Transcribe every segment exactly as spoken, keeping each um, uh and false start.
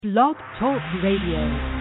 Blog Talk Radio.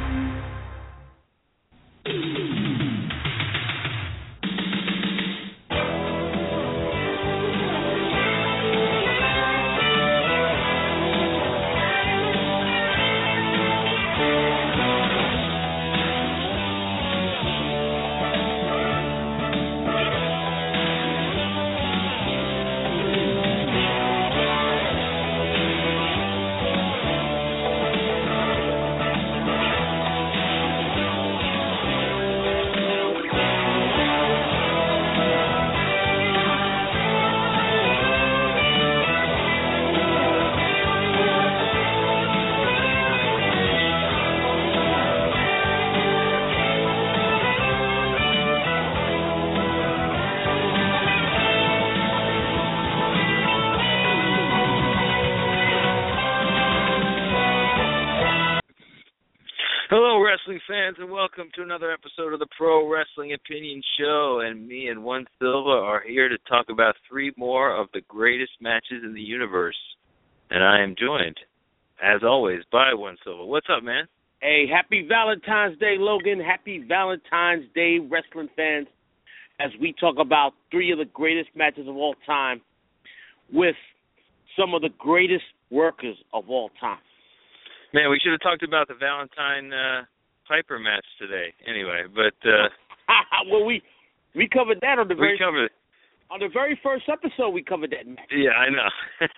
Wrestling fans, and welcome to another episode of the Pro Wrestling Opinion Show. And me and One Silva are here to talk about three more of the greatest matches in the universe. And I am joined, as always, by One Silva. What's up, man? Hey, happy Valentine's Day, Logan. Happy Valentine's Day, wrestling fans, as we talk about three of the greatest matches of all time with some of the greatest workers of all time. Man, we should have talked about the Valentine uh, Piper match today. Anyway, but uh, well, we we covered that on the very we covered on the very first episode. We covered that match. Yeah, I know.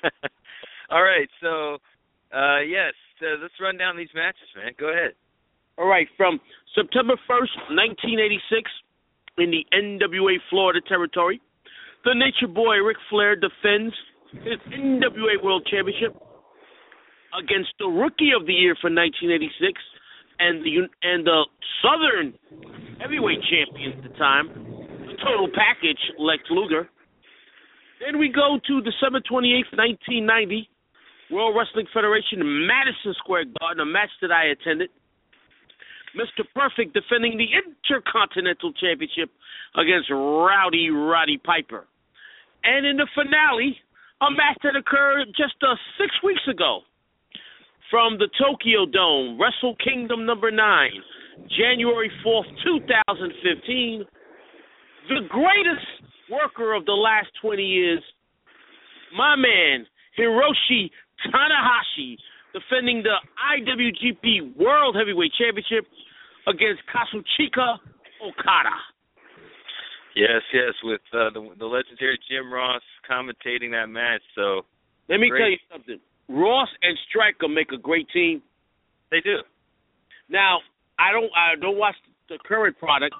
All right, so uh, yes, uh, let's run down these matches, man. Go ahead. All right, from September first, nineteen eighty-six, in the N W A Florida territory, the Nature Boy Ric Flair defends his N W A World Championship against the Rookie of the Year for nineteen eighty-six and the and the Southern Heavyweight Champion at the time, the Total Package, Lex Luger. Then we go to December twenty-eighth, nineteen ninety, World Wrestling Federation, Madison Square Garden, a match that I attended. Mister Perfect defending the Intercontinental Championship against Rowdy Roddy Piper. And in the finale, a match that occurred just uh, six weeks ago, from the Tokyo Dome, Wrestle Kingdom number nine, January fourth, two thousand fifteen, the greatest worker of the last twenty years, my man, Hiroshi Tanahashi, defending the I W G P World Heavyweight Championship against Kazuchika Okada. Yes, yes, with uh, the, the legendary Jim Ross commentating that match. So let me great. tell you something. Ross and Stryker make a great team. They do. Now, I don't I don't watch the current product,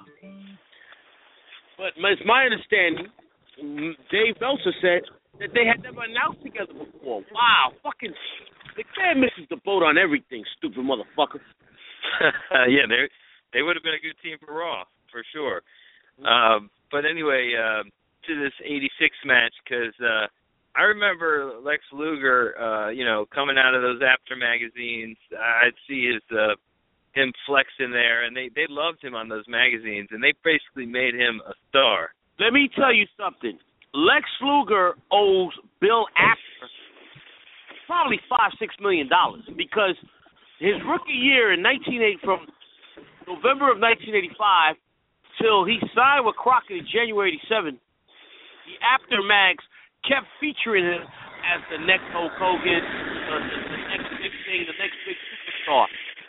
but it's my understanding, Dave Meltzer said that they had never announced together before. Wow, fucking McMahon misses the boat on everything, stupid motherfucker. Yeah, they they would have been a good team for Raw, for sure. Um, but anyway, uh, to this eighty-six match, because uh, I remember Lex Luger, uh, you know, coming out of those After magazines. I'd see his uh, him flexing there, and they, they loved him on those magazines, and they basically made him a star. Let me tell you something. Lex Luger owes Bill Apter probably five, six million dollars because his rookie year in nineteen eighty, from November of nineteen eighty-five till he signed with Crockett in January eighty-seven, the Apter mags kept featuring him as the next Hulk Hogan, uh, the, the next big thing, the next big superstar.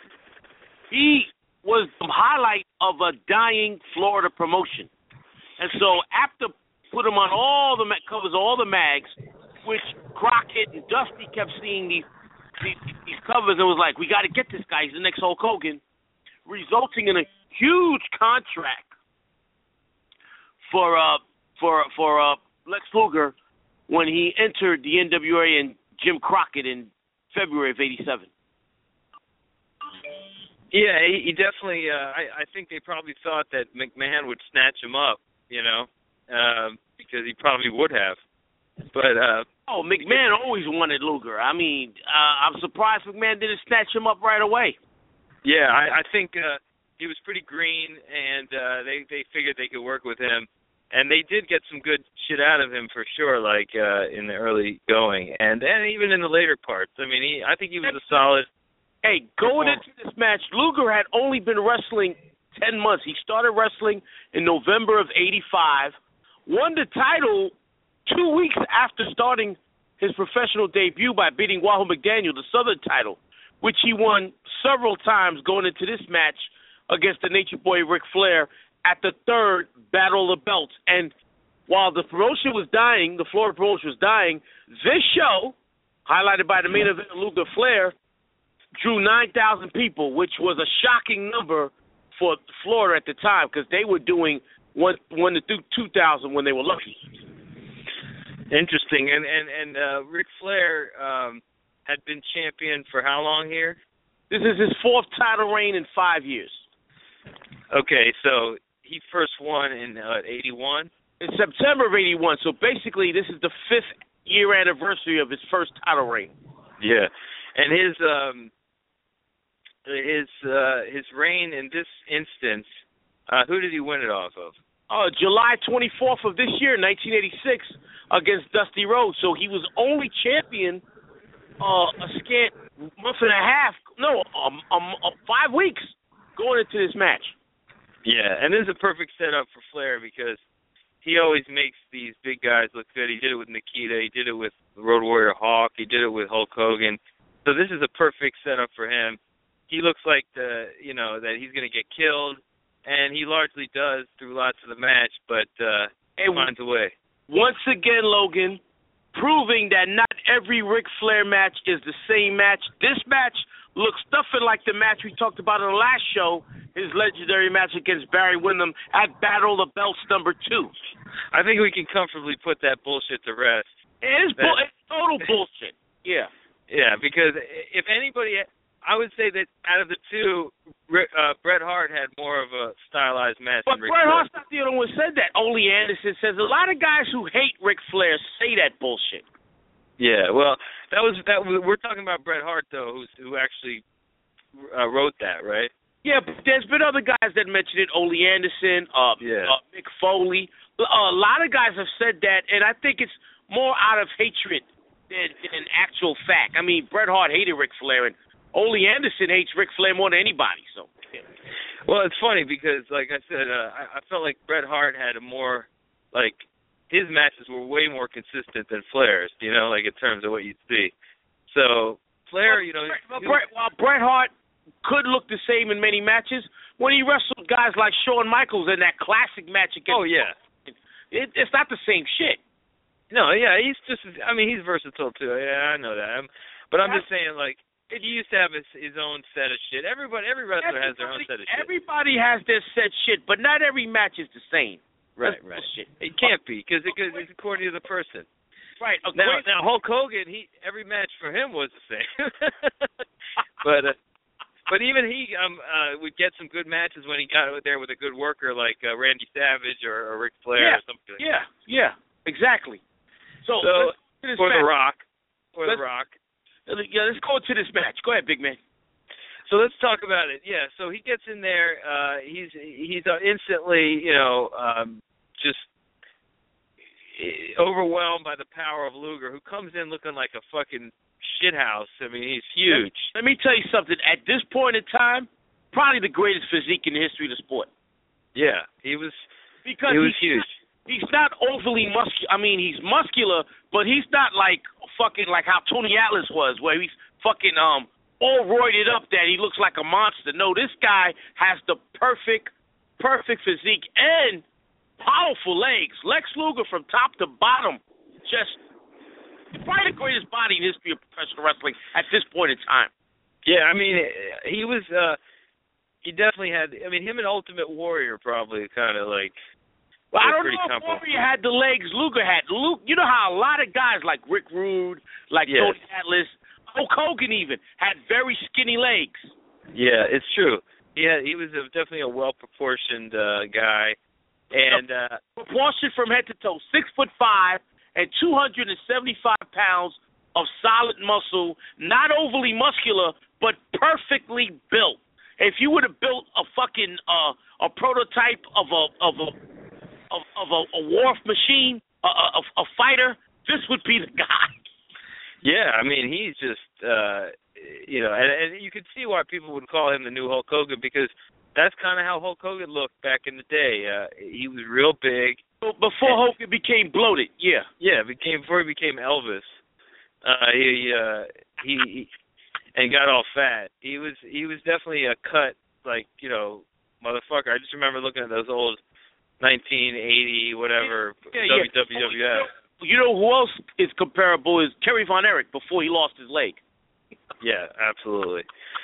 He was the highlight of a dying Florida promotion. And so after put him on all the covers, all the mags, which Crockett and Dusty kept seeing these, these, these covers and was like, we got to get this guy, he's the next Hulk Hogan, resulting in a huge contract for uh, for for uh, Lex Luger when he entered the N W A and Jim Crockett in February of eighty-seven. Yeah, he, he definitely, uh, I, I think they probably thought that McMahon would snatch him up, you know, um, because he probably would have. But uh, Oh, McMahon always wanted Luger. I mean, uh, I'm surprised McMahon didn't snatch him up right away. Yeah, I, I think uh, he was pretty green, and uh, they, they figured they could work with him. And they did get some good shit out of him for sure, like uh, in the early going, and and even in the later parts. I mean, he I think he was a solid Hey, going into this match, Luger had only been wrestling ten months. He started wrestling in November of eighty-five, won the title two weeks after starting his professional debut by beating Wahoo McDaniel, the Southern title, which he won several times going into this match against the Nature Boy Ric Flair at the third Battle of the Belts. And while the promotion was dying, the Florida promotion was dying, this show, highlighted by the main event Luger Flair, drew nine thousand people, which was a shocking number for Florida at the time because they were doing one, one to two thousand when they were lucky. Interesting. And and and uh, Ric Flair um, had been champion for how long here? This is his fourth title reign in five years. Okay, so he first won in uh, eighty-one? In September of eighty-one. So basically, this is the fifth year anniversary of his first title reign. Yeah, and his um, his uh, his reign in this instance, uh, who did he win it off of? Uh, July twenty-fourth of this year, nineteen eighty-six, against Dusty Rhodes. So he was only champion uh, a scant month and a half, no, um, um, uh, five weeks going into this match. Yeah, and this is a perfect setup for Flair because he always makes these big guys look good. He did it with Nikita. He did it with Road Warrior Hawk. He did it with Hulk Hogan. So this is a perfect setup for him. He looks like the, you know, that he's going to get killed, and he largely does through lots of the match, but uh, he finds a way. Once again, Logan, proving that not every Ric Flair match is the same match. This match looks nothing like the match we talked about in the last show, his legendary match against Barry Windham at Battle of the Belts number two. I think we can comfortably put that bullshit to rest. It is that, bull- it's total bullshit. Yeah. Yeah, because if anybody, I would say that out of the two, uh, Bret Hart had more of a stylized match. But than Ric Bret Flair. Hart's not the only one who said that. Ole Anderson says a lot of guys who hate Ric Flair say that bullshit. Yeah, well, that was that. Was, we're talking about Bret Hart though, who's, who actually uh, wrote that, right? Yeah, but there's been other guys that mentioned it. Ole Anderson, uh, yeah. uh, Mick Foley. Uh, a lot of guys have said that, and I think it's more out of hatred than, than actual fact. I mean, Bret Hart hated Ric Flair, and Ole Anderson hates Ric Flair more than anybody. So, yeah. Well, it's funny because, like I said, uh, I, I felt like Bret Hart had a more, like, his matches were way more consistent than Flair's, you know, like in terms of what you'd see. So, Flair, you know... But Bret, while Bret Hart could look the same in many matches, when he wrestled guys like Shawn Michaels in that classic match against... Oh, yeah. It, it's not the same shit. No, yeah, he's just... I mean, he's versatile, too. Yeah, I know that. I'm, but I'm just saying, like, he used to have his, his own set of shit. Everybody, every wrestler everybody, has their own set of shit. Everybody has their set shit, but not every match is the same. Right, That's right. Bullshit. It can't be because it, it's according to the person. Right. Now, now Hulk Hogan, he every match for him was the same. but uh, but even he um uh, would get some good matches when he got out there with a good worker like uh, Randy Savage or, or Ric Flair yeah, or something. Like yeah, that. yeah, exactly. So, so let's for match. the Rock, for let's, the Rock. Yeah, let's go to this match. Go ahead, big man. So let's talk about it. Yeah, so he gets in there. Uh, he's he's uh, instantly, you know, um, just overwhelmed by the power of Luger, who comes in looking like a fucking shithouse. I mean, he's huge. Let, let me tell you something. At this point in time, probably the greatest physique in the history of the sport. Yeah, he was. Because he was he's, huge. He's not overly muscular. I mean, he's muscular, but he's not like fucking like how Tony Atlas was, where he's fucking um. all roided up that he looks like a monster. No, this guy has the perfect, perfect physique and powerful legs. Lex Luger from top to bottom, just probably the greatest body in the history of professional wrestling at this point in time. Yeah, I mean, he was, uh, he definitely had, I mean, him and Ultimate Warrior probably kind of like, well, I don't know if Warrior had the legs Luger had. Luke, you know how a lot of guys like Rick Rude, like yes. Tony Atlas, Hulk Hogan even had very skinny legs. Yeah, it's true. Yeah, he was a, definitely a well-proportioned uh, guy, and uh, proportioned from head to toe, six foot five and two hundred and seventy-five pounds of solid muscle, not overly muscular, but perfectly built. If you would have built a fucking uh, a prototype of a of a of, of a, a war machine, a, a, a fighter, this would be the guy. Yeah, I mean, he's just, uh, you know, and, and you could see why people would call him the new Hulk Hogan, because that's kind of how Hulk Hogan looked back in the day. Uh, he was real big. Before and, Hogan became bloated, yeah. Yeah, became before he became Elvis. Uh, he, uh, he he and got all fat. He was he was definitely a cut, like, you know, motherfucker. I just remember looking at those old nineteen eighty whatever yeah, W W F. Yeah. You know who else is comparable is Kerry Von Erich before he lost his leg. Yeah, absolutely.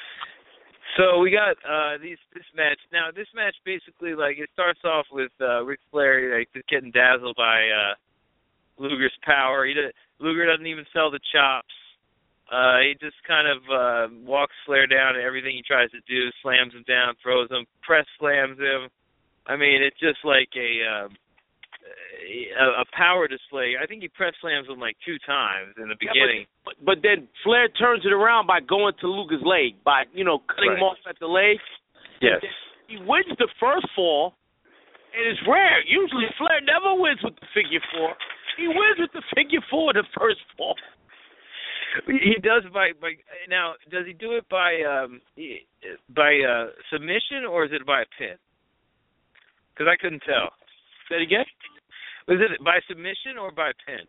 So we got uh, these this match. Now this match basically, like, it starts off with uh, Ric Flair like just getting dazzled by uh, Luger's power. He does, Luger doesn't even sell the chops. Uh, he just kind of uh, walks Flair down and everything he tries to do, slams him down, throws him, press slams him. I mean, it's just like a. Uh, A, a power display. I think he press slams him like two times in the beginning. Yeah, but, but then Flair turns it around by going to Luger's leg, by, you know, cutting right. him off at the leg. Yes. He wins the first fall, and it's rare. Usually Flair never wins with the figure four. He wins with the figure four the first fall. He does by, by now. Does he do it by um, by uh, submission, or is it by a pin? Because I couldn't tell. Say it again. Was it by submission or by pin?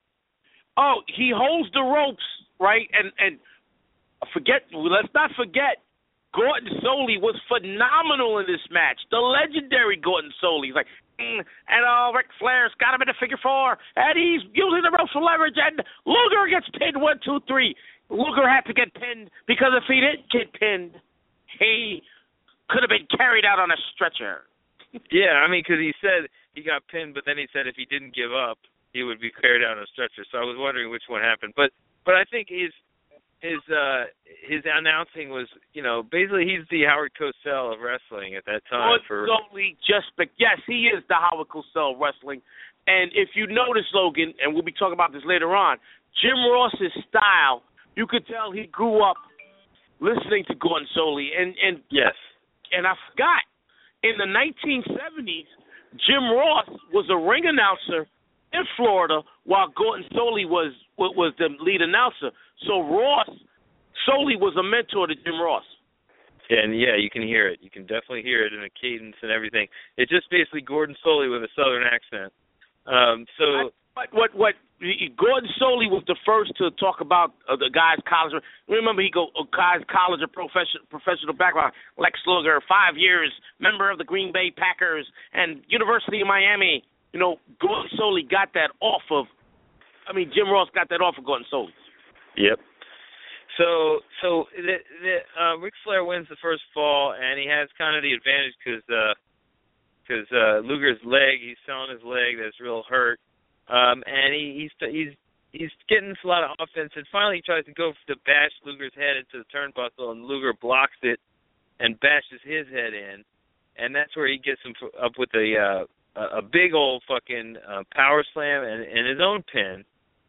Oh, he holds the ropes, right? And and forget, let's not forget, Gordon Solie was phenomenal in this match. The legendary Gordon Solie. He's like, mm, and oh, Ric Flair's got him in a figure four, and he's using the ropes for leverage, and Luger gets pinned one, two, three. Luger had to get pinned because if he didn't get pinned, he could have been carried out on a stretcher. Yeah, I mean, because he said he got pinned, but then he said if he didn't give up, he would be carried out on a stretcher. So I was wondering which one happened. But but I think his his uh, his announcing was, you know, basically he's the Howard Cosell of wrestling at that time. For only just yes, he is the Howard Cosell of wrestling. And if you notice, Logan, and we'll be talking about this later on, Jim Ross's style, you could tell he grew up listening to Gordon Solie. And and yes, and I forgot. In the nineteen seventies, Jim Ross was a ring announcer in Florida while Gordon Solie was was the lead announcer. So Ross, Solie was a mentor to Jim Ross. And, yeah, you can hear it. You can definitely hear it in the cadence and everything. It's just basically Gordon Solie with a southern accent. Um, so... What, what, what, Gordon Solie was the first to talk about uh, the guy's college. Remember, he go uh, guy's college or professional professional background. Lex Luger, five years, member of the Green Bay Packers and University of Miami. You know, Gordon Solie got that off of. I mean, Jim Ross got that off of Gordon Solie. Yep. So, so the, the, uh, Ric Flair wins the first fall, and he has kind of the advantage because because uh, uh, Luger's leg, he's selling his leg, that's real hurt. Um, and he, he's he's he's getting a lot of offense, and finally he tries to go to bash Luger's head into the turnbuckle, and Luger blocks it and bashes his head in, and that's where he gets him up with a uh, a big old fucking uh, power slam and, and his own pin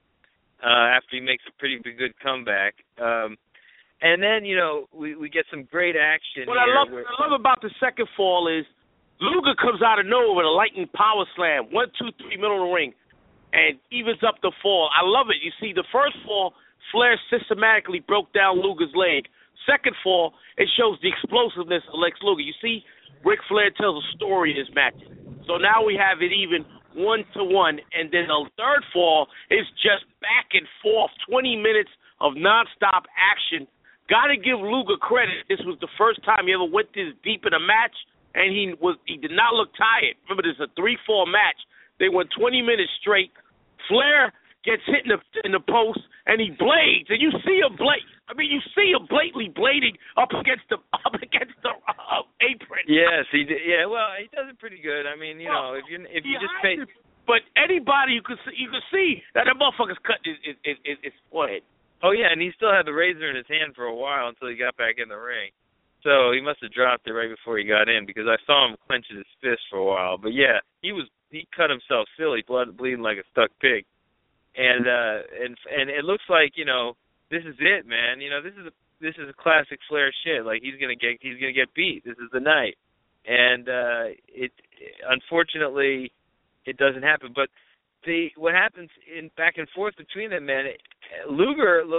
uh, after he makes a pretty good comeback. Um, and then you know we we get some great action. What here I love where, what I love about the second fall is Luger comes out of nowhere with a lightning power slam, one, two, three, middle of the ring. And evens up the fall. I love it. You see, the first fall, Flair systematically broke down Luger's leg. Second fall, it shows the explosiveness of Lex Luger. You see, Ric Flair tells a story in this match. So now we have it even one to one. And then the third fall is just back and forth, twenty minutes of nonstop action. Got to give Luger credit. This was the first time he ever went this deep in a match, and he was he did not look tired. Remember, this is a three-fall match. They went twenty minutes straight. Flair gets hit in the in the post, and he blades, and you see him blade. I mean, you see him blatantly blading up against the up against the uh, apron. Yes, he did. Yeah, well, he does it pretty good. I mean, you well, know, if you if you just pay. To, but anybody you could see, you could see that the motherfucker's cut his his, his, his forehead. Oh yeah, and he still had the razor in his hand for a while until he got back in the ring. So he must have dropped it right before he got in because I saw him clenching his fist for a while. But yeah, he was. He cut himself silly, blood bleeding like a stuck pig, and uh, and and it looks like you know this is it, man. You know this is a this is a classic Flair shit. Like he's gonna get he's gonna get beat. This is the night, and uh, it unfortunately it doesn't happen. But the what happens in back and forth between them, man. It, Luger looks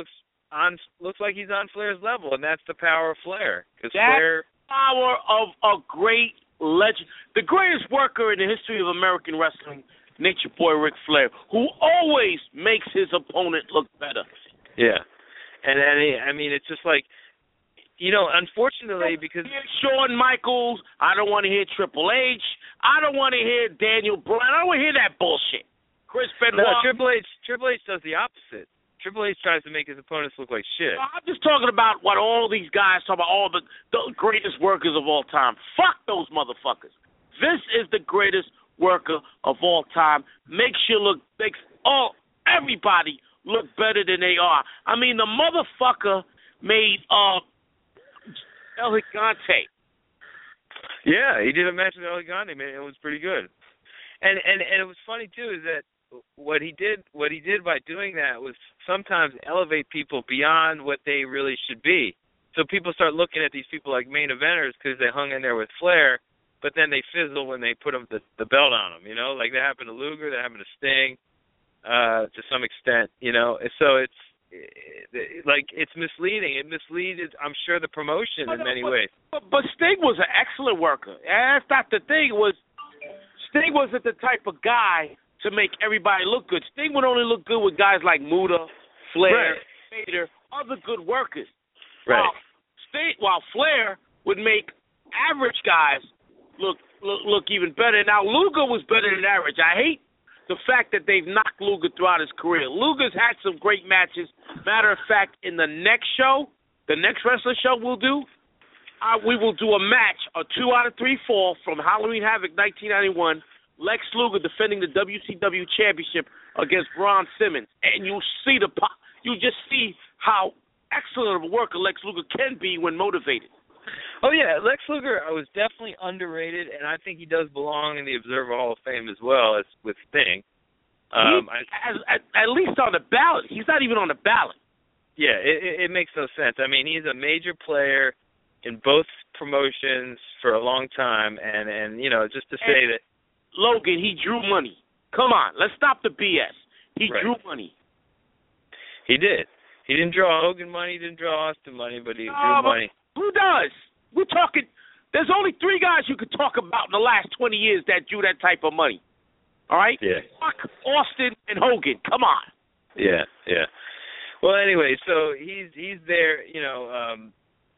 on looks like he's on Flair's level, and that's the power of Flair. Because That's Flair, the power of a great legend, the greatest worker in the history of American wrestling, Nature Boy Ric Flair, who always makes his opponent look better. yeah, and and he, I mean, it's just like, you know, unfortunately, because Shawn Michaels, I don't want to hear Triple H, I don't want to hear Daniel Bryan, I don't want to hear that bullshit. Chris Benoit. no, Triple H, Triple H does the opposite. Triple H tries to make his opponents look like shit. I'm just talking about what all these guys talk about, all the, the greatest workers of all time. Fuck those motherfuckers. This is the greatest worker of all time. Makes you look, makes all everybody look better than they are. I mean, the motherfucker made uh El Gigante. Yeah, he did a match with El Gigante, man. It was pretty good. And and and it was funny too is that what he did what he did by doing that was sometimes elevate people beyond what they really should be. So people start looking at these people like main eventers because they hung in there with Flair, but then they fizzle when they put them the, the belt on them. You know, like that happened to Luger, that happened to Sting, uh, to some extent. You know, so it's it, like it's misleading. It misleaded, I'm sure, the promotion in many but, ways. But, but Sting was an excellent worker. And that's not the thing. It was Sting wasn't the type of guy to make everybody look good. Sting would only look good with guys like Muta, Flair, Right. Vader, other good workers. Right. While, Sting, while Flair would make average guys look, look look even better. Now, Luger was better than average. I hate the fact that they've knocked Luger throughout his career. Luger's had some great matches. Matter of fact, in the next show, the next wrestler show we'll do, uh, we will do a match, a two out of three fall from Halloween Havoc nineteen ninety-one, Lex Luger defending the W C W Championship against Ron Simmons. And you'll see the po- you just see how excellent of a worker Lex Luger can be when motivated. Oh, yeah, Lex Luger was definitely underrated, and I think he does belong in the Observer Hall of Fame as well as with Sting. Um, he, I, at, at least on the ballot. He's not even on the ballot. Yeah, it, it makes no sense. I mean, he's a major player in both promotions for a long time, and, and you know, just to say and that... Logan, he drew money. Come on, let's stop the B S. He right. drew money. He did. He didn't draw Hogan money, he didn't draw Austin money, but he no, drew but money. Who does? We're talking, there's only three guys you could talk about in the last twenty years that drew that type of money. All right? Yeah. Fuck Austin and Hogan. Come on. Yeah, yeah. Well, anyway, so he's he's there, you know, um,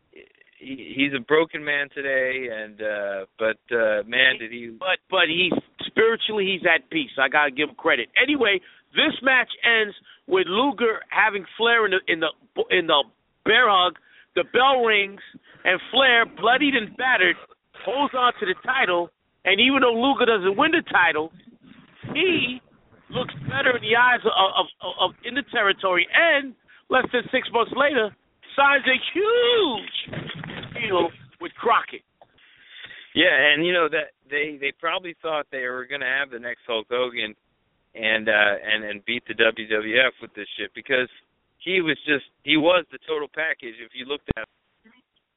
he, he's a broken man today, and uh, but, uh, man, did he... But, but he's, spiritually, he's at peace. I got to give him credit. Anyway, this match ends with Luger having Flair in the in the in the bear hug. The bell rings, and Flair, bloodied and battered, holds on to the title. And even though Luger doesn't win the title, he looks better in the eyes of, of, of, of in the territory. And less than six months later, signs a huge deal with Crockett. Yeah, and you know that they they probably thought they were going to have the next Hulk Hogan and uh, and and beat the W W F with this shit because he was just he was the total package if you looked at him.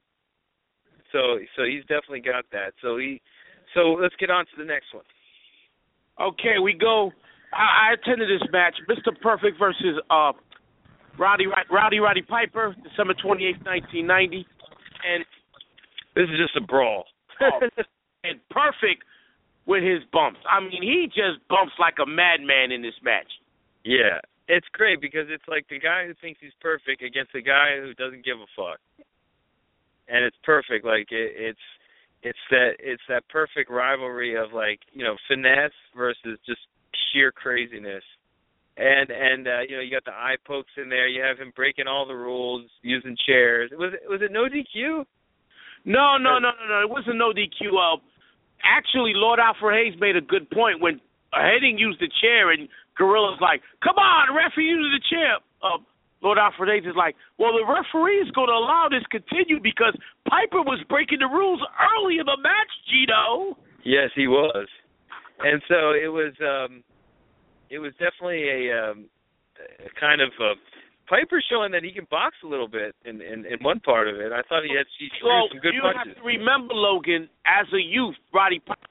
So so he's definitely got that. So he so let's get on to the next one. Okay, we go. I, I attended this match, Mister Perfect versus uh Rowdy Rowdy Roddy Piper, December twenty-eighth, nineteen ninety, and this is just a brawl. Oh, and Perfect with his bumps. I mean, he just bumps like a madman in this match. Yeah, it's great because it's like the guy who thinks he's perfect against the guy who doesn't give a fuck, and it's perfect. Like it, it's it's that it's that perfect rivalry of like you know finesse versus just sheer craziness. And and uh, you know you got the eye pokes in there. You have him breaking all the rules, using chairs. Was it was it no D Q? No, no, no, no, no. It wasn't no D Q. Uh, actually, Lord Alfred Hayes made a good point when Heading used the chair and Gorilla's like, "Come on, referee, use the chair." Uh, Lord Alfred Hayes is like, "Well, the referee is going to allow this to continue because Piper was breaking the rules early in the match, Gino." Yes, he was, and so it was. Um, it was definitely a, um, a kind of. A, Piper showing that he can box a little bit in, in, in one part of it. I thought he had he threw well, some good you punches. You have to remember, Logan, as a youth, Roddy Piper.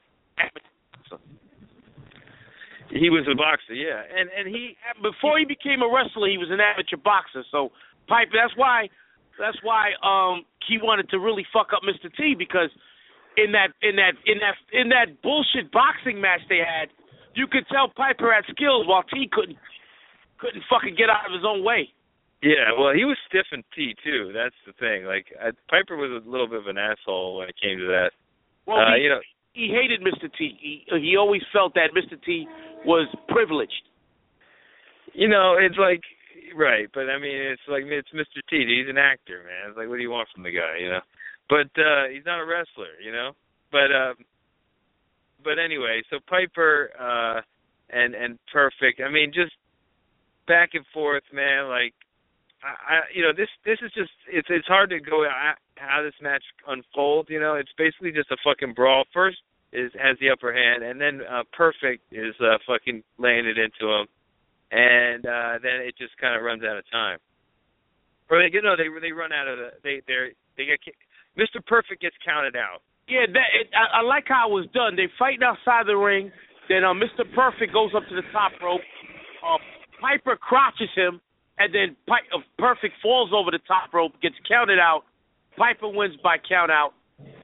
He was a boxer, yeah, and and he before he became a wrestler, he was an amateur boxer. So Piper. That's why. That's why um, he wanted to really fuck up Mister T, because in that in that in that in that bullshit boxing match they had, you could tell Piper had skills while T couldn't couldn't fucking get out of his own way. Yeah, well, he was stiffing T too. That's the thing. Like I, Piper was a little bit of an asshole when it came to that. Well, uh, he, you know, he hated Mister T. He he always felt that Mister T was privileged. You know, it's like, right, but I mean, it's like, it's Mister T. He's an actor, man. It's like, what do you want from the guy, you know? But uh, he's not a wrestler, you know? But um, but anyway, so Piper uh, and and Perfect, I mean, just back and forth, man. Like, I, I you know, this this is just, it's it's hard to go at how this match unfolds, you know? It's basically just a fucking brawl. First is has the upper hand, and then uh, Perfect is uh, fucking laying it into him. And uh, then it just kind of runs out of time. Or they, you know, they they run out of the they they they get Mister Perfect gets counted out. Yeah, that it, I, I like how it was done. They fighting outside the ring. Then uh, Mister Perfect goes up to the top rope. Uh, Piper crotches him, and then Pi- uh, Perfect falls over the top rope, gets counted out. Piper wins by count out.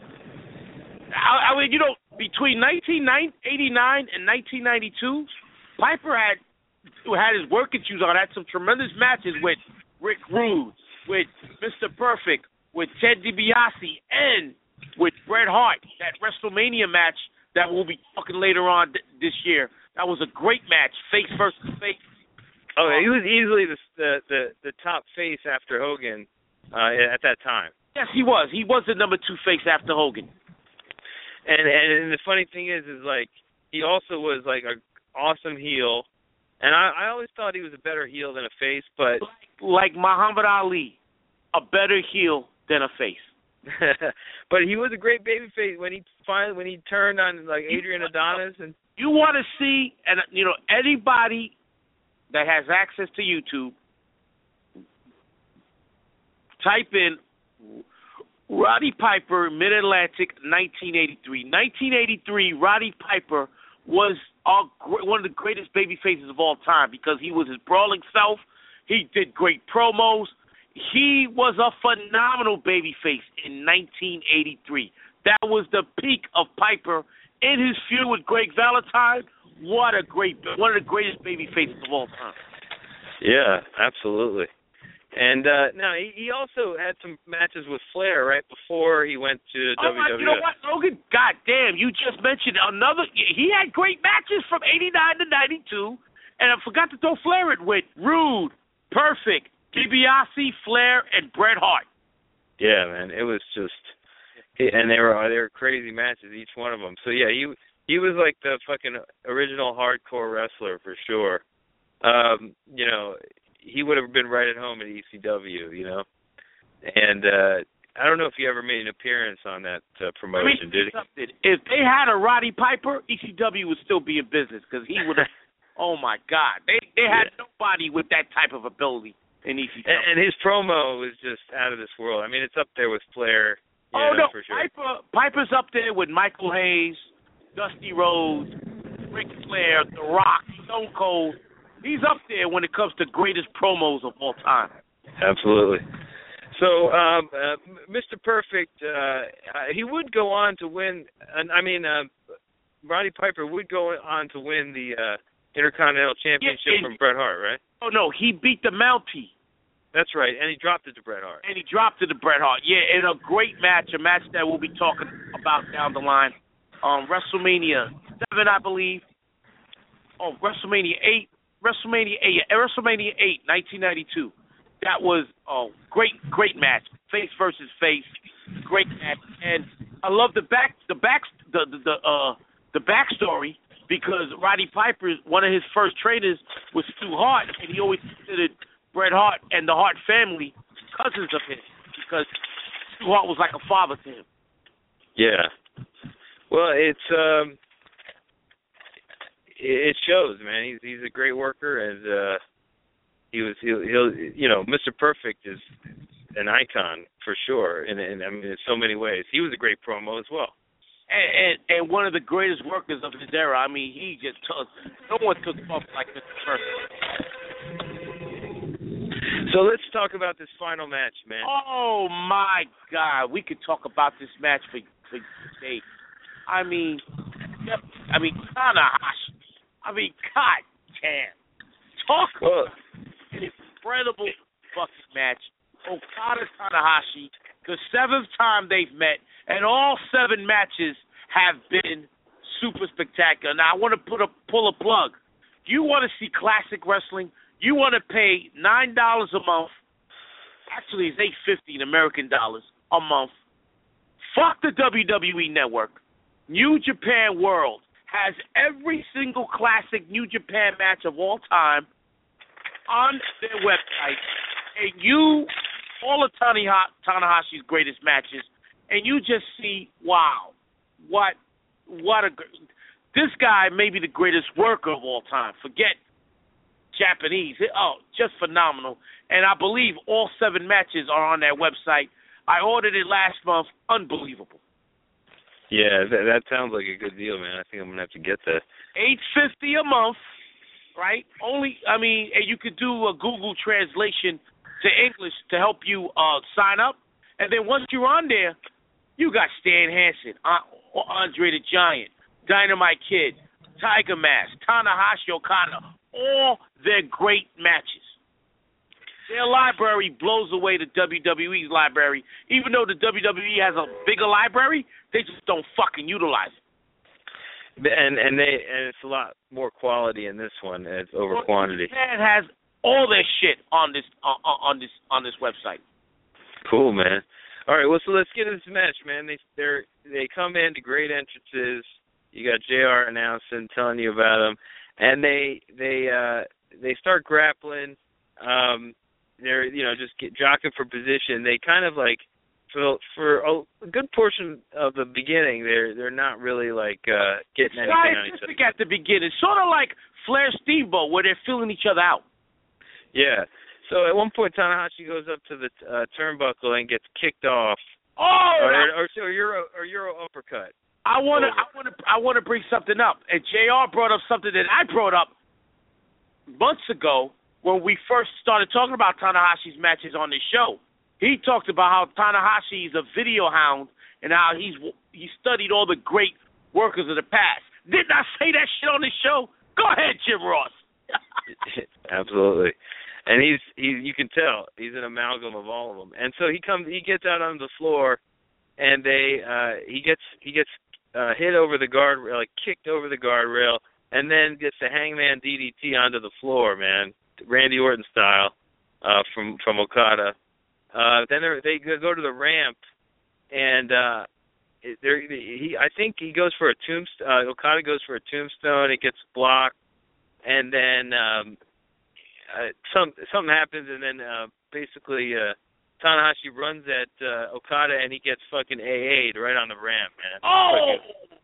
I, I mean, you know, between nineteen eighty-nine and nineteen ninety-two, Piper had. Who had his working shoes on, had some tremendous matches with Rick Rude, with Mister Perfect, with Ted DiBiase, and with Bret Hart. That WrestleMania match that we'll be talking later on th- this year. That was a great match, face versus face. Oh, he was easily the the the, the top face after Hogan uh, at that time. Yes, he was. He was the number two face after Hogan. And and the funny thing is, is like he also was like a awesome heel. And I, I always thought he was a better heel than a face, but like Muhammad Ali, a better heel than a face. But he was a great babyface when he finally when he turned on like Adrian Adonis. And you want to see, and you know, anybody that has access to YouTube, type in Roddy Piper Mid Atlantic nineteen eighty-three. nineteen eighty-three, Roddy Piper was our, one of the greatest baby faces of all time because he was his brawling self. He did great promos. He was a phenomenal baby face in nineteen eighty-three. That was the peak of Piper in his feud with Greg Valentine. What a great, one of the greatest baby faces of all time. Yeah, absolutely. And uh, no, he, he also had some matches with Flair right before he went to oh, W W F. You know what, Logan? God damn, you just mentioned another. He had great matches from eighty-nine to ninety-two, and I forgot to throw Flair in with Rude, Perfect, DiBiase, Flair, and Bret Hart. Yeah, man, it was just, and they were they were crazy matches, each one of them. So yeah, he he was like the fucking original hardcore wrestler for sure. Um, you know. He would have been right at home at E C W, you know. And uh, I don't know if he ever made an appearance on that uh, promotion, did he? If they had a Roddy Piper, E C W would still be in business because he would have. Oh my God, they they had yeah. nobody with that type of ability in E C W. And, and his promo was just out of this world. I mean, it's up there with Flair. Oh know, no, for sure. Piper Piper's up there with Michael Hayes, Dusty Rhodes, Ric Flair, The Rock, Stone Cold. He's up there when it comes to greatest promos of all time. Absolutely. So, um, uh, Mister Perfect, uh, he would go on to win. I mean, uh, Roddy Piper would go on to win the uh, Intercontinental Championship yeah, and, from Bret Hart, right? Oh no, he beat the Mountie. That's right, and he dropped it to Bret Hart. And he dropped it to Bret Hart. Yeah, in a great match, a match that we'll be talking about down the line. Um, WrestleMania seven, I believe. Oh, WrestleMania eight. WrestleMania eight, WrestleMania eight, nineteen ninety-two. That was a great, great match. Face versus face, great match. And I love the back, the back, the the, the uh the backstory because Roddy Piper, one of his first trainers was Stu Hart, and he always considered Bret Hart and the Hart family cousins of his because Stu Hart was like a father to him. Yeah. Well, it's um. It shows, man. He's he's a great worker, and uh, he was he'll, he'll you know Mister Perfect is an icon for sure, and, and I mean in so many ways. He was a great promo as well, and, and and one of the greatest workers of his era. I mean, he just took no one took off like Mister Perfect. So let's talk about this final match, man. Oh my God, we could talk about this match for for days. I mean, yep, I mean Tanahashi. I mean, God damn, talk well, about an incredible fucking match. Okada Tanahashi, the seventh time they've met, and all seven matches have been super spectacular. Now I want to put a pull a plug. You want to see classic wrestling? You want to pay nine dollars a month. Actually, it's eight fifty in American dollars a month. Fuck the W W E Network. New Japan World has every single classic New Japan match of all time on their website, and you, all of Tanahashi's greatest matches, and you just see, wow, what, what a, this guy may be the greatest worker of all time. Forget Japanese. Oh, just phenomenal. And I believe all seven matches are on their website. I ordered it last month. Unbelievable. Yeah, that, that sounds like a good deal, man. I think I'm gonna have to get that. Eight fifty a month, right? Only, I mean, and you could do a Google translation to English to help you uh, sign up. And then once you're on there, you got Stan Hansen, Andre the Giant, Dynamite Kid, Tiger Mask, Tanahashi Okada, all their great matches. Their library blows away the W W E's library. Even though the W W E has a bigger library, they just don't fucking utilize it. And and they and it's a lot more quality in this one as over well, quantity. Japan has all their shit on this uh, on this on this website. Cool, man. All right, well, so let's get into this match, man. They they they come in to great entrances. You got J R announcing, telling you about them, and they they uh, they start grappling. Um, they're you know just get, jockeying for position. They kind of like for for a good portion of the beginning, they're they're not really like uh, getting it's anything on each other. At the beginning, sort of like Flair Steamboat, where they're filling each other out. Yeah. So at one point, Tanahashi goes up to the uh, turnbuckle and gets kicked off. Oh, or, or, or Euro or Euro uppercut. I want to I want to I want to bring something up. And J R brought up something that I brought up months ago when we first started talking about Tanahashi's matches on this show. He talked about how Tanahashi is a video hound and how he's he studied all the great workers of the past. Didn't I say that shit on this show? Go ahead, Jim Ross. Absolutely. And he's he you can tell he's an amalgam of all of them. And so he comes he gets out on the floor and they uh he gets he gets uh hit over the guardrail, like kicked over the guardrail, and then gets the hangman D D T onto the floor, man. Randy Orton style, uh from from Okada. Uh then they go to the ramp and uh there he I think he goes for a tombstone uh, Okada goes for a tombstone, it gets blocked, and then um Uh, some something happens, and then uh, basically uh, Tanahashi runs at uh, Okada, and he gets fucking A A'd right on the ramp, man. Oh, fucking...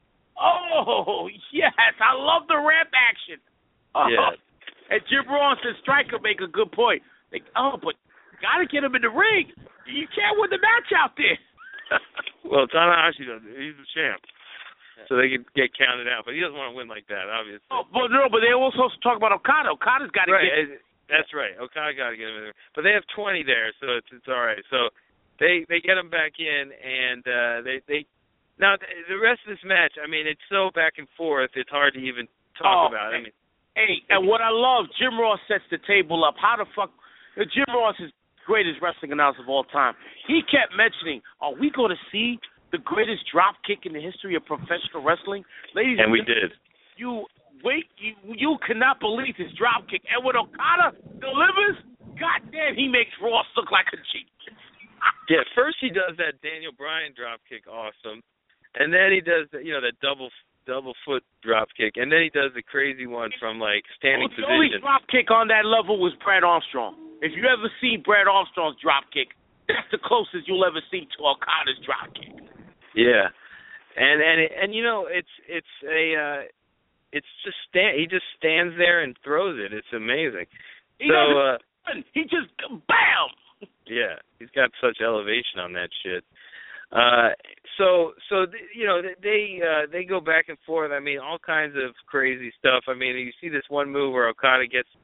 oh, yes, I love the ramp action. Oh. Yeah. And Jim Ross and Stryker make a good point. Like, oh, but gotta get him in the ring. You can't win the match out there. Well, Tanahashi does. He's the champ. So they can get counted out, but he doesn't want to win like that, obviously. Oh, but no, but they also talk about Okada. Okada's got to right. get. That's right. Okada got to get him in there, but they have twenty there, so it's it's all right. So they they get him back in, and uh, they they now the rest of this match. I mean, it's so back and forth. It's hard to even talk Oh, about. I mean, hey, and what I love, Jim Ross sets the table up. How the fuck? Jim Ross is the greatest wrestling announcer of all time. He kept mentioning, "Are we going to see the greatest drop kick in the history of professional wrestling?" Ladies and we did. did. You wait, you you cannot believe his drop kick. And when Okada delivers, goddamn, he makes Ross look like a cheat. Yeah, first he does that Daniel Bryan drop kick, awesome, and then he does the, you know that double double foot drop kick, and then he does the crazy one from like standing well, the position. The only drop kick on that level was Brad Armstrong. If you ever see Brad Armstrong's drop kick, that's the closest you'll ever see to Okada's drop kick. Yeah, and and and you know it's it's a uh, it's just stand he just stands there and throws it. It's amazing. He so uh, he just bam. Yeah, he's got such elevation on that shit. Uh, so so th- you know they uh, they go back and forth. I mean, all kinds of crazy stuff. I mean, you see this one move where Okada gets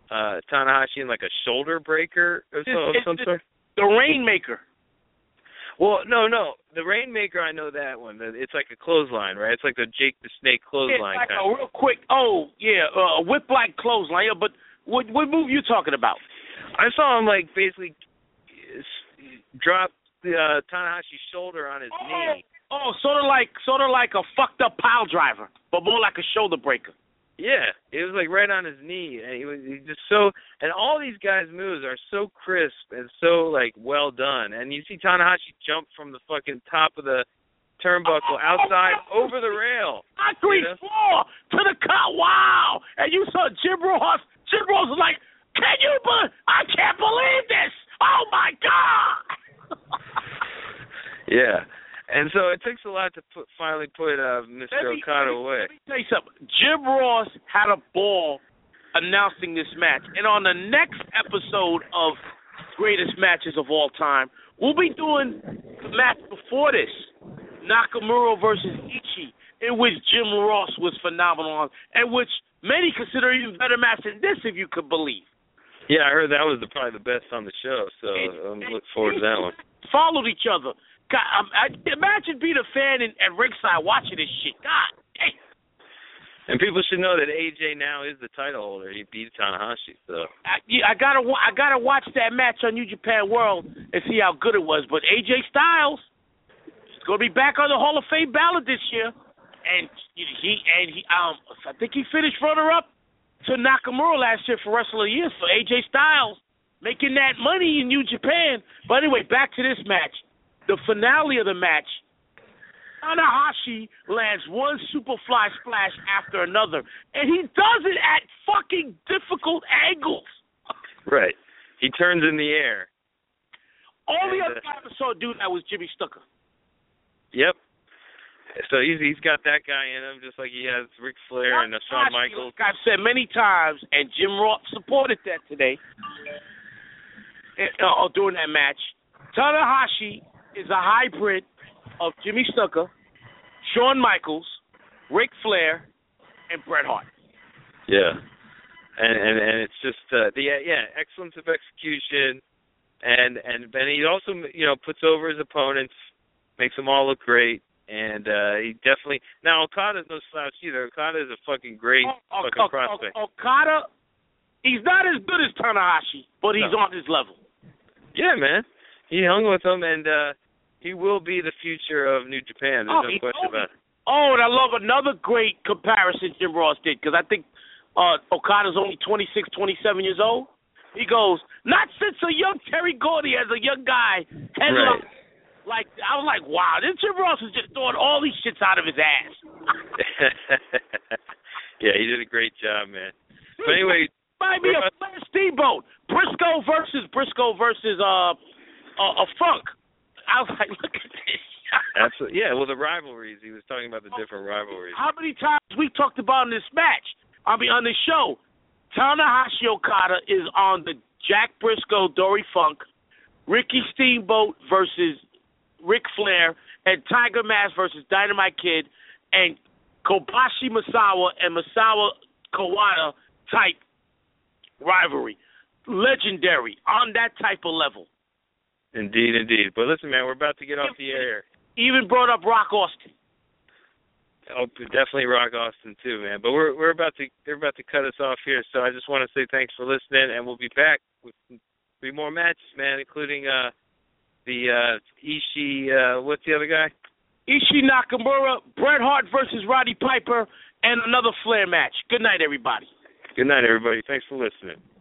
uh, Tanahashi in like a shoulder breaker of some, of some sort? The Rainmaker. Well, no, no. The Rainmaker, I know that one. It's like a clothesline, right? It's like the Jake the Snake clothesline. Yeah, like kind a real quick, oh, yeah, uh, a whip-like clothesline. Yeah, but what, what move you talking about? I saw him, like, basically drop the, uh, Tanahashi's shoulder on his oh, knee. Oh, sort of like sort of like a fucked-up pile driver, but more like a shoulder breaker. Yeah, it was like right on his knee, and he was he just so. And all these guys' moves are so crisp and so like well done. And you see Tanahashi jump from the fucking top of the turnbuckle outside oh, over the rail. Concrete you know? floor to the cut. Wow! And you saw Jim Ross. Jim Ross was like, "Can you? Be- I can't believe this! Oh my god!" Yeah. And so it takes a lot to put, finally put uh, Mister Let me, Okada let me, away. Let me tell you something. Jim Ross had a ball announcing this match. And on the next episode of Greatest Matches of All Time, we'll be doing the match before this, Nakamura versus Ishii, in which Jim Ross was phenomenal, and which many consider even better match than this, if you could believe. Yeah, I heard that was the, probably the best on the show, so I'm um, looking forward to that one. Followed each other. God, um, I, imagine being a fan and, at ringside watching this shit. God damn. And people should know that A J now is the title holder. He beat Tanahashi, so I, yeah, I gotta I gotta watch that match on New Japan World and see how good it was. But A J Styles is gonna be back on the Hall of Fame ballot this year, and he and he um I think he finished runner up to Nakamura last year for Wrestler of the Year. So A J Styles making that money in New Japan. But anyway, back to this match. The finale of the match, Tanahashi lands one superfly splash after another, and he does it at fucking difficult angles. Right. He turns in the air. Only and, other guy I saw do that was Jimmy Snuka. Yep. So he's he's got that guy in him, just like he has Ric Flair and Shawn Michaels. Like I've said many times, and Jim Ross supported that today uh, during that match. Tanahashi is a hybrid of Jimmy Snuka, Shawn Michaels, Ric Flair, and Bret Hart. Yeah, and and, and it's just uh, the yeah excellence of execution, and and and he also you know puts over his opponents, makes them all look great, and uh, he definitely now Okada's no slouch either. Okada is a fucking great oh, fucking oh, prospect. Oh, Okada, he's not as good as Tanahashi, but he's no. on his level. Yeah, man, he hung with him and. uh He will be the future of New Japan. There's oh, no question about it. Oh, and I love another great comparison Jim Ross did, because I think uh, Okada's only twenty-six, twenty-seven years old. He goes, not since a young Terry Gordy as a young guy headlock. Right. Like, I was like, wow, this Jim Ross is just throwing all these shits out of his ass. Yeah, he did a great job, man. But anyway. Remind me of Flair Steamboat. Briscoe versus Briscoe versus uh, uh, a Funk. I was like, look at this. Absolutely. Yeah, well, the rivalries. He was talking about the different rivalries. How many times we talked about in this match, I mean, on this show, Tanahashi Okada is on the Jack Briscoe, Dory Funk, Ricky Steamboat versus Ric Flair, and Tiger Mask versus Dynamite Kid, and Kobashi Misawa and Misawa Kawada type rivalry. Legendary, on that type of level. Indeed, indeed. But listen, man, we're about to get off the air. Even brought up Rock Austin. Oh, definitely Rock Austin too, man. But we're we're about to they're about to cut us off here, so I just want to say thanks for listening, and we'll be back with three more matches, man, including uh the uh Ishii. Uh, what's the other guy? Ishii Nakamura, Bret Hart versus Roddy Piper, and another Flair match. Good night, everybody. Good night, everybody. Thanks for listening.